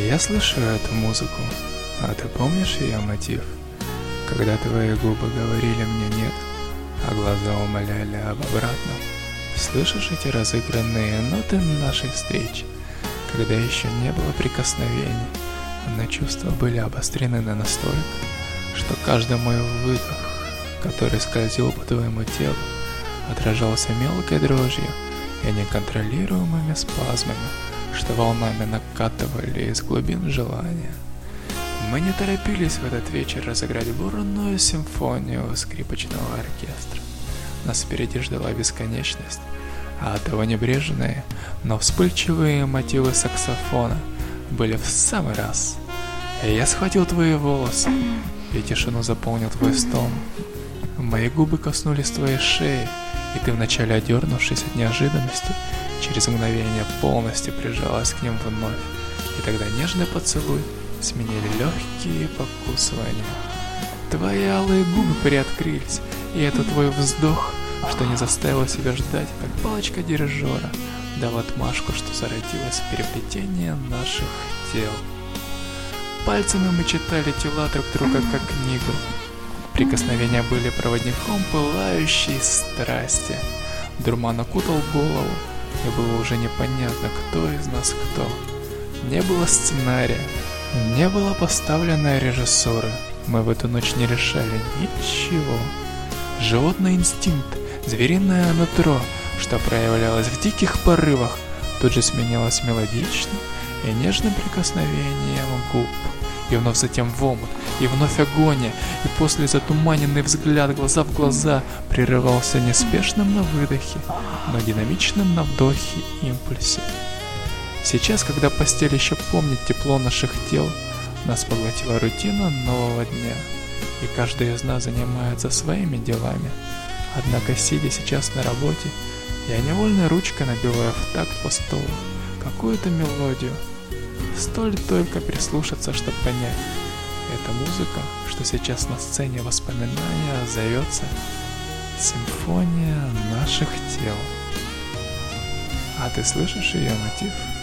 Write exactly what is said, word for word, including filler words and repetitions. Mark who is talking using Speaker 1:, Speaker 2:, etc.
Speaker 1: Я слышу эту музыку, а ты помнишь ее мотив? Когда твои губы говорили мне нет, а глаза умоляли об обратном. Слышишь эти разыгранные ноты нашей встречи, когда еще не было прикосновений, но чувства были обострены на настолько, что каждый мой выдох, который скользил по твоему телу, отражался мелкой дрожью и неконтролируемыми спазмами, что волнами накатывали из глубин желания. Мы не торопились в этот вечер разыграть бурную симфонию скрипочного оркестра. Нас впереди ждала бесконечность, а оттого небрежные, но вспыльчивые мотивы саксофона были в самый раз. И я схватил твои волосы, и тишину заполнил твой стон. Мои губы коснулись твоей шеи, и ты, вначале одернувшись от неожиданности, через мгновение полностью прижалась к ним вновь, и тогда нежный поцелуй сменили легкие покусывания. Твои алые губы приоткрылись, и это твой вздох, что не заставило себя ждать, как палочка дирижера, дал отмашку, что зародилось переплетение наших тел. Пальцами мы читали тела друг друга как книгу. Прикосновения были проводником пылающей страсти. Дурман окутал голову, и было уже непонятно, кто из нас кто. Не было сценария, не было поставленной режиссуры. Мы в эту ночь не решали ничего. Животный инстинкт, звериное нутро, что проявлялось в диких порывах, тут же сменялось мелодичным и нежным прикосновением губ. И вновь затем в омут, и вновь агония, и после затуманенный взгляд глаза в глаза прерывался неспешным на выдохе, но динамичным на вдохе импульсе. Сейчас, когда постель еще помнит тепло наших тел, нас поглотила рутина нового дня, и каждый из нас занимается своими делами. Однако, сидя сейчас на работе, я невольно ручкой набиваю в такт по столу какую-то мелодию. Столь только прислушаться, чтобы понять. Эта музыка, что сейчас на сцене воспоминания, зовется «Симфония наших тел». А ты слышишь ее мотив?